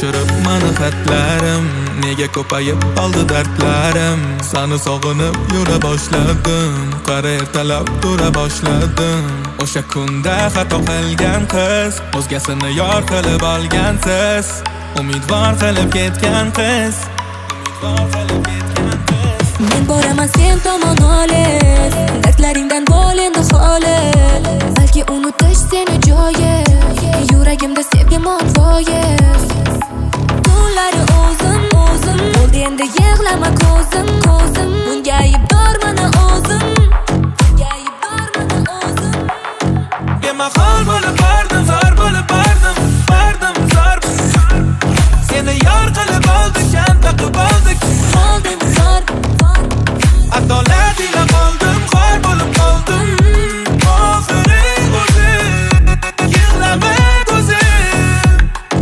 Yoshirib mani xatlarim, nega ko'payib qoldi dardlarim. Seni sog'inib yura boshladim, qara ertalab tura boshladim. O'sha kunda xato qilgan qiz, o'zgasini yor qilib olgansiz. Umidvor qilib ketgan qiz, umidvor qilib ketgan qiz. Men boraman sen tomon olis, dardlaringdan bo'l endi xolis. Balki unutish seni joyiz, yuragimda sevgi monvoyiz. Kunlari o'zim bo'ldi endi yig'lama ko'zim. Bunga aybdor mana o'zim, bunga aybdor mana o'zim. Bemahol bo'lib bordim, zor bo'lib bordim zor. Seni yor qilib oldik, shan taqib oldik. Qoldim zor. Adolat ila qoldim, xor bo'lib qoldim. Oxiring o'zim, yig'lama ko'zim.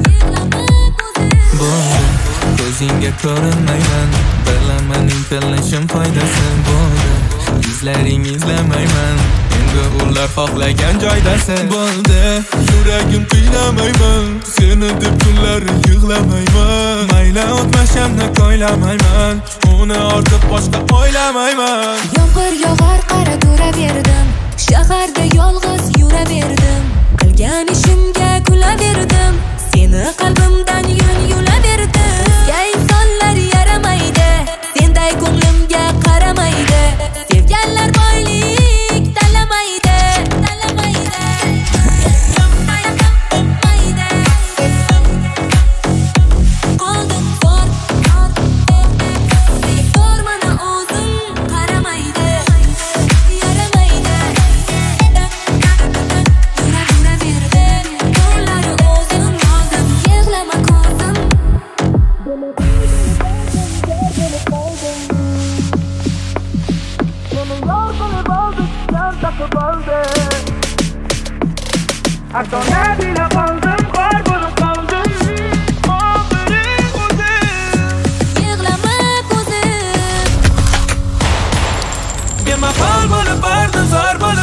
Ko'zingga ko'rinmayman, bilaman intilishim foydasi bo'ldi. Yuzlaring izlamayman, endi ular xohlagan joydasiz. Bo'ldi, yuragim qiynamayman, seni deb kunlar yig'lamayman. Mayli o'tmashamni ko'ylamayman, uni ortib boshqa o'ylamayman. Yomg'ir yog'ar qara turaverdim, shaharda yolg'iz yuraverdim. Qilgan ishimga kulaverdim, seni qalbimdan yulaverdim. Bizga insonlar yaramaydi, senday ko'nglimga qaramaydi. Sevganlar boylik talamaydi. Qoldim zor, aybdor mana o'zim, qaramaydi, yaramaydi. Yuraverdim, kunlari o'zim qoldim, yig'lama ko'zim. Adolat ila qoldim, xor bo'lib qoldim. Oxiring o'zim, Yig'lama ko'zim. bemahol bo'lib bordim, zor bo'lib